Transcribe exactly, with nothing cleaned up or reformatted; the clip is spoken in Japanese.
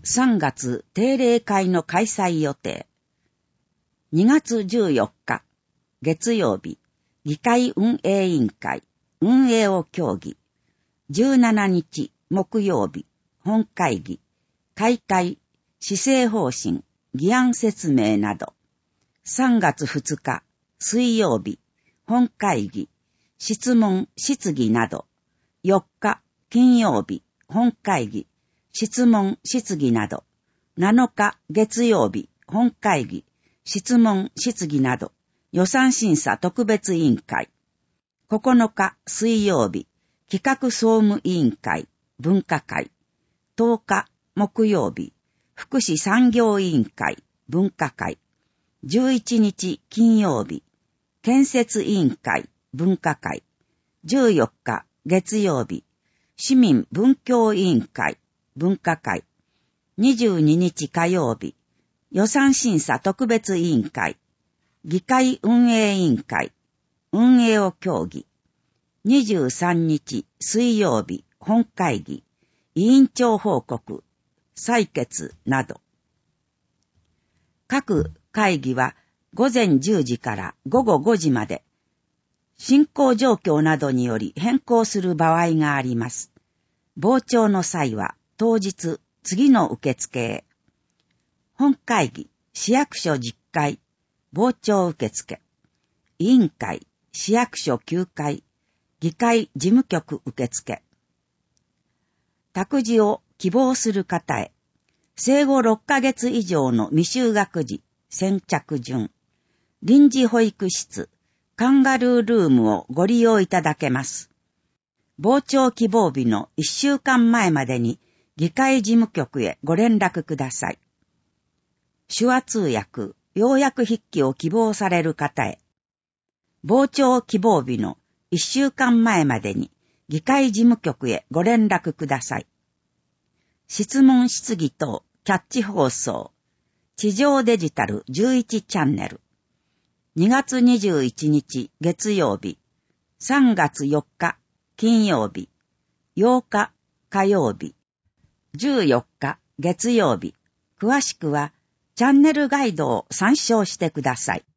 さんがつ定例会の開催予定。にがつじゅうよっか、月曜日、議会運営委員会、運営を協議。じゅうしちにち、木曜日、本会議、開会、施政方針、議案説明など。さんがつふつか、水曜日、本会議、質問、質疑など。よっか、金曜日、本会議、質問、質疑など。なのか、月曜日、本会議、質問、質疑など。予算審査特別委員会。ここのか、水曜日、企画総務委員会、分科会。とおか、木曜日、福祉産業委員会、分科会。じゅういちにち、金曜日、建設委員会、分科会。じゅうよっか、月曜日、市民文教委員会、分科会。にじゅうににち火曜日、予算審査特別委員会、議会運営委員会、運営を協議。にじゅうさんにち水曜日、本会議、委員長報告、採決など。各会議は午前じゅうじから午後ごじまで、進行状況などにより変更する場合があります。傍聴の際は当日、次の受付へ。本会議、市役所じゅっかい、傍聴受付。委員会、市役所きゅうかい、議会事務局受付。託児を希望する方へ、生後ろっかげつ以上の未就学児、先着順、臨時保育室、カンガルールームをご利用いただけます。傍聴希望日のいっしゅうかんまえまでに議会事務局へご連絡ください。手話通訳、要約筆記を希望される方へ、傍聴希望日のいっしゅうかんまえまでに議会事務局へご連絡ください。質問質疑等キャッチ放送、地上デジタルじゅういちチャンネル。にがつにじゅういちにち月曜日、さんがつよっか金曜日、ようか火曜日、じゅうよっか月曜日。詳しくはチャンネルガイドを参照してください。